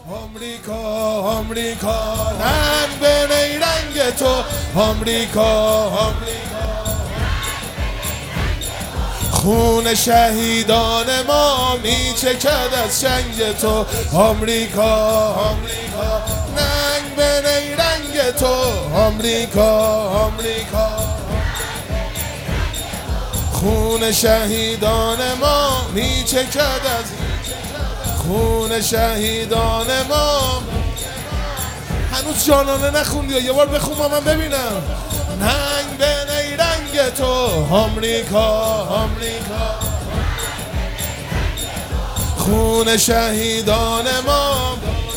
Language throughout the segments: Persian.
آمریکا آمریکا رنگ به نیرنگ تو آمریکا آمریکا خون شهیدان ما میچکد از چنگ تو آمریکا آمریکا رنگ به نیرنگ تو آمریکا آمریکا خون شهیدان ما میچکد از خون شهیدان ما. هنوز جانانه نخوندی، یه بار بخون من ببینم. رنگ به نیرنگ تو آمریکا آمریکا خون شهیدان ما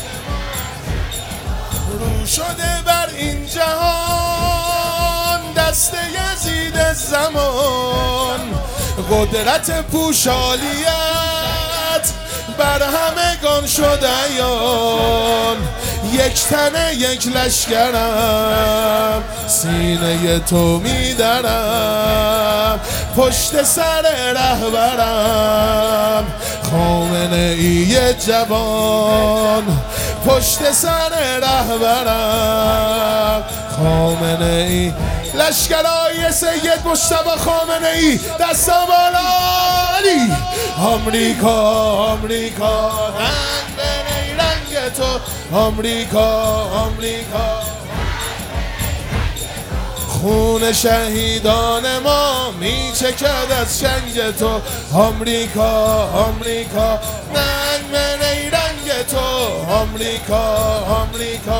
رو شده بر این جهان دست یزید زمان قدرت پوشالیت بر همگان شد عیان یک تنه یک لشکرم سینه تو میدرم پشت سر رهبرم خامنه ای جوان پشت سر رهبرم خامنه ای لشکرهای سید مجتبی خامنه ای دست بالا علی آمریکا آمریکا رنگ به نیرنگ تو آمریکا آمریکا خون شهیدان ما میچکد از چنگ تو آمریکا آمریکا رنگ به نیرنگ تو آمریکا آمریکا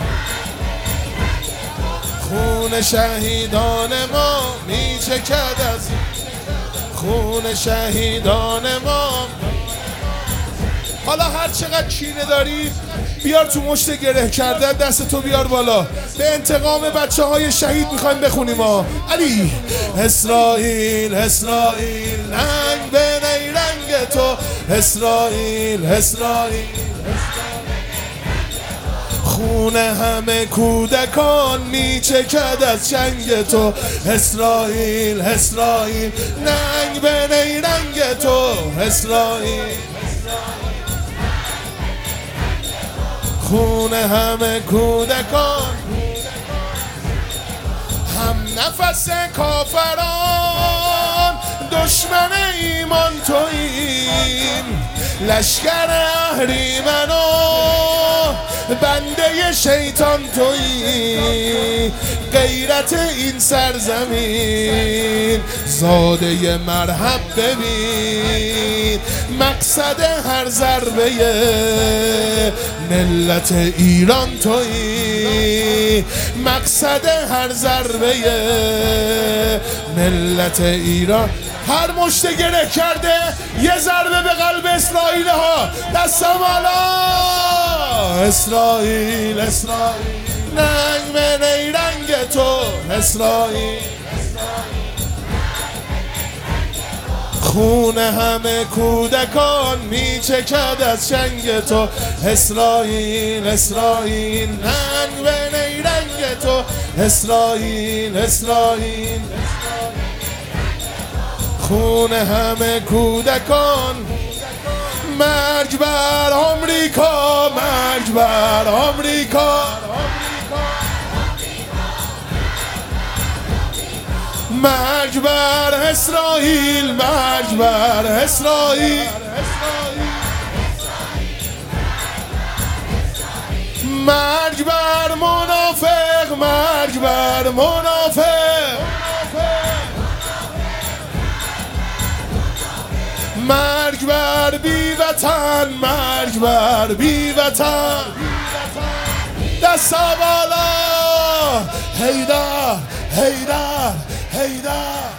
خون شهیدان ما میچکد از خون شهیدان ما. حالا هر چقدر کینه داری بیار تو مشت گره کردن دست تو بیار بالا. به انتقام بچه های شهید میخوایم بخونیم ها. علی اسرائیل اسرائیل رنگ به نیرنگ تو اسرائیل اسرائیل خون همه کودکان میچکد از چنگ تو اسرائیل اسرائیل رنگ به نیرنگ تو اسرائیل خون همه کودکان هم نفس کافران دشمن ایمان توییم لشکر اهریمنو بنده شیطان تویی غیرت این سرزمین زاده مرحب ببین مقصد هر ضربه ملت ایران تویی مقصد هر ضربه ملت ایران. هر مشت گره کرده یه ضربه به قلب اسرائیل ها دست بالا اسرائیل اسرائیل رنگ به نیرنگ تو اسرائیل خون همه کودکان میچکد از چنگ تو اسرائیل اسرائیل رنگ به نیرنگ تو اسرائیل اسرائیل خون همه کودکان مرگ بر آمریکا مرگ بر آمریکا مرگ بر اسرائیل مرگ بر اسرائیل مرگ بر منافق مرگ بر منافق مرگ بر بی وطن مرگ بر بی وطن دست بالا حیدر حیدر حیدر